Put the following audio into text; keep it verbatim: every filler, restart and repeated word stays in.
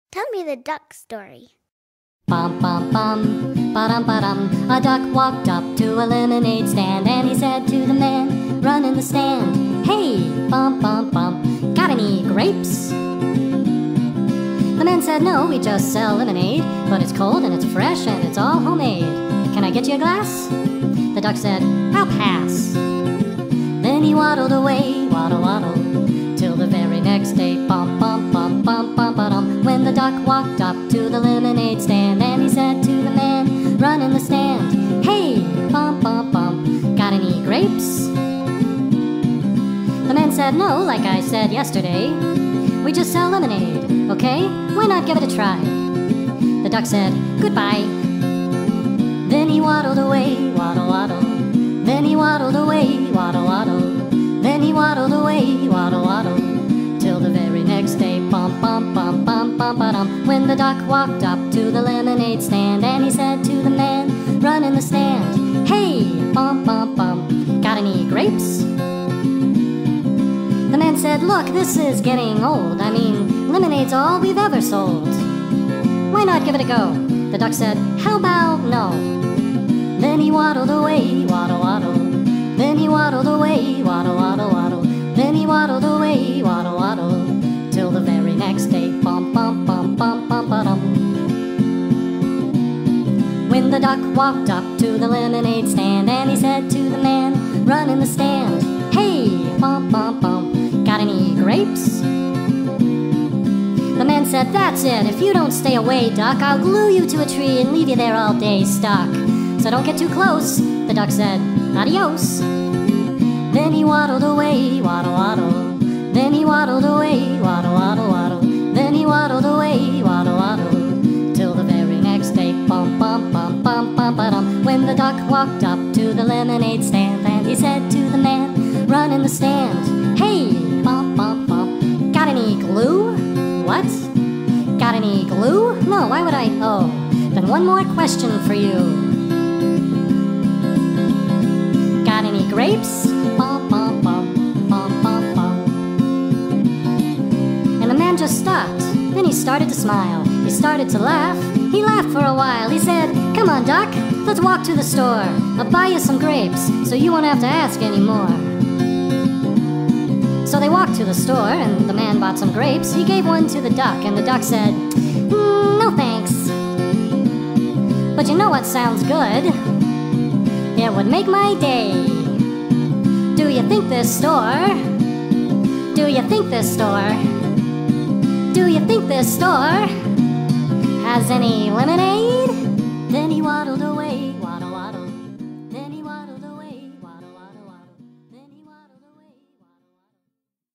Tell me the duck story. Bum, bum, bum, ba-dum, ba-dum. A duck walked up to a lemonade stand, and he said to the man, run in the stand, hey, bum, bum, bum, got any grapes? The man said, no, we just sell lemonade, but it's cold and it's fresh and it's all homemade. Can I get you a glass? The duck said, I'll pass. Then he waddled away, waddle, waddle, till the very next day, bum, bum, bum, bum, bum, ba-dum. When the duck walked up to the lemonade stand, and he said to the man, run in the stand, hey, bum, bum, bum, got any grapes? The man said, no, like I said yesterday, we just sell lemonade, okay? Why not give it a try? The duck said, goodbye. Then he waddled away, waddle, waddle. Then he waddled away, waddle, waddle. Then he waddled away, waddle, waddle, till the very next day, bum, bum, bum, bum, bum, ba-dum. When the duck walked up to the lemonade stand, and he said to the man, run in the stand, hey, bum, bum, bum, got any grapes? The man said, look, this is getting old. I mean, lemonade's all we've ever sold. Why not give it a go? The duck said, how about no? Then he waddled away, waddle, waddle. Then he waddled away, waddle, waddle, waddle. Then he waddled away, waddle, waddle, till the very next day, bum, bum, bum, bum, bum, ba-dum. When the duck walked up to the lemonade stand, and he said to the man, run in the stand, hey, bum, bum, bum, got any grapes? The man said, that's it, if you don't stay away, duck, I'll glue you to a tree and leave you there all day stuck. So don't get too close. The duck said, adios. Then he waddled away, waddle, waddle. Then he waddled away, waddle, waddle, waddle. Then he waddled away, waddle, waddle, till the very next day, bum, bum, bum, bum, bum, ba-dum. When the duck walked up to the lemonade stand, and he said to the man, run in the stand, hey, bum, bum, bum, got any glue? What? Got any glue? No, why would I? Oh, then one more question for you. Got any grapes? Bum, bum, bum, bum, bum, bum. And the man just stopped. Then he started to smile. He started to laugh. He laughed for a while. He said, come on, duck, let's walk to the store. I'll buy you some grapes, so you won't have to ask anymore. So they walked to the store, and the man bought some grapes. He gave one to the duck, and the duck said, mm, no thanks. But you know what sounds good? It would make my day. Do you think this store? Do you think this store? Do you think this store has any lemonade? Then he waddled away.